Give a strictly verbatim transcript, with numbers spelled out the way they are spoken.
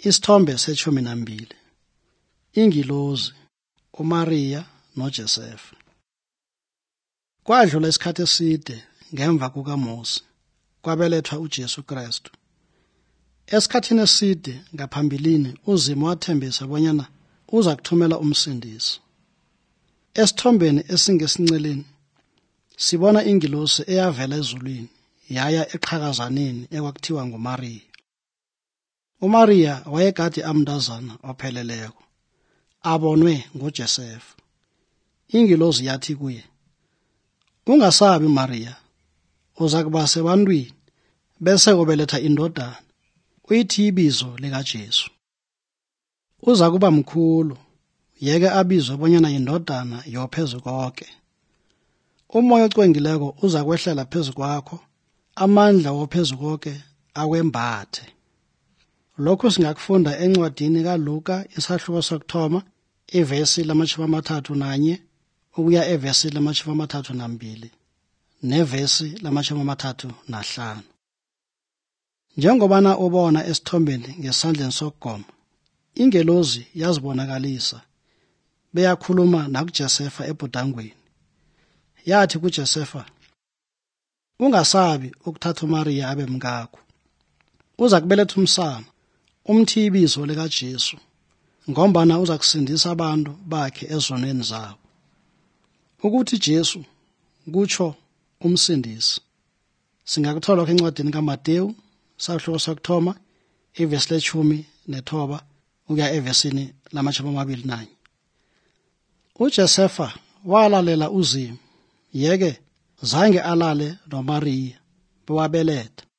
Isithombe sethumi nambili. Ingilozi, uMariya noJosefa. Kwadlula isikhathi eside ngemva kukaMose, kwabelethwa uJesu Kristu. Esikhathini eside ngaphambilini uZimo wathembisa bonyana uza kuthumela umsindisi. Esithombeni esingesinceleni sibona ingilosi eyavela ezulwini yaya eqhakazaneni ekwakuthiwa nguMariya. uMariya wayegade amntazana opheleleko, abonwe nguJosefa. Ingilozi yathi kuye, "Ungasabi Mariya, uza kuba sebantwini bese ubeletha indodana, uyithi ibizo likaJesu. Uza kuba mkhulu, yeke abizwe bonyana yindodana yoPhezukonke. Umoya ocwengileko uza kwehlela phezu kwakho, amandla woPhezukonke akwembathe." Lokhu singakufunda encwadini kaLuka isahluko sokuthoma, ivesi lamatjhumi amathathu nanye ukuya evesi lamatjhumi amathathu nambili nevesi lamatjhumi amathathu nahlanu. Njengobana ubona esithombeni ngesandleni sokugoma, ingelozi yazibonakalisa beyakhuluma nakuJosefa ebhudangweni. Yathi kuJosefa, "Ungasabi ukuthatha uMariya abe mkakho. Uza kubeletha umsana, umthi ibizo likaJesu, ngombana uza kusindisa abantu bakhe ezonweni zabo." Ukuthi Jesu kutsho umsindisi singakuthola encwadini kaMateyu sahluko sokuthoma, ivesi letshumi nethoba ukuya evesini lamatjhumi amabili nanye. UJosefa walalela uZimo, yeke zange alale noMariya bewabeletha.